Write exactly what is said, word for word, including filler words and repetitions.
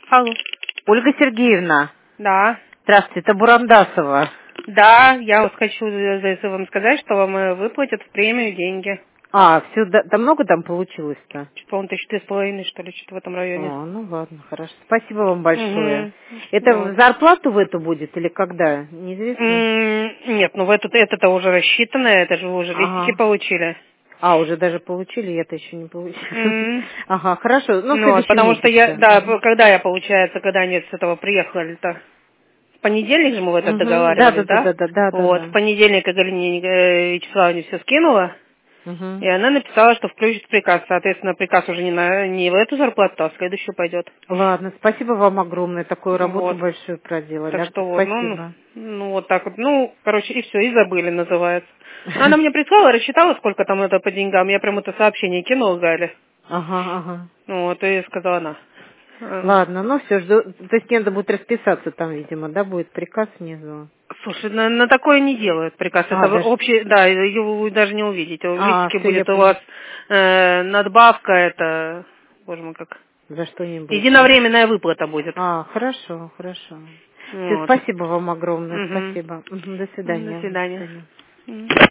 Алло. Ольга Сергеевна. Да. Здравствуйте, это Бурандасова. Да, я вот хочу вам сказать, что вам э, выплатят в премию деньги. А, все, да, да много там получилось-то? Чуть, по-моему, тысячи три с половиной, что ли, что-то в этом районе. О, ну ладно, хорошо. Спасибо вам большое. Угу. Это Вот. в зарплату в эту будет или когда? Неизвестно? М, Нет, ну в этот, это-то уже рассчитано, это же вы уже листики Ага. получили. А, уже даже получили, я-то еще не получила. М. Ага, хорошо. Ну, в Ну, вот, следующем потому что я, месяце. да, Мгм. когда я, получается, когда они с этого приехали-то? В понедельник же мы в этот Мгм. Да, да, договаривались, да, да? да, да, да, да, Вот, в да. понедельник я Галине э, Вячеславовне все скинула. Мгм. И она написала, что включит приказ. Соответственно, приказ уже не, на, не в эту зарплату, а в следующую пойдет. Ладно, спасибо вам огромное. Такую работу Вот. большую проделали. Так А, что вот, ну, ну, спасибо. ну, вот так вот. Ну, короче, и все, и забыли, называется. Она мне прислала, рассчитала, сколько там это по деньгам. Я прям это сообщение кинула Гале. Ага, ага. Ну, вот, и сказала она. Э, Ладно, ну все, жду. То есть мне надо будет расписаться там, видимо, да, будет приказ внизу. Слушай, на, на такое не делают приказ. А, Это даже... общий, да, его вы даже не увидите. В А, листике все, я будет у поняла. вас э, надбавка, это, боже мой, как, За что-нибудь, да? единовременная выплата будет. А, хорошо, хорошо. Все, Вот. спасибо вам огромное, Мгм. спасибо. Мгм, до До свидания, до свидания. свидания. Мгм.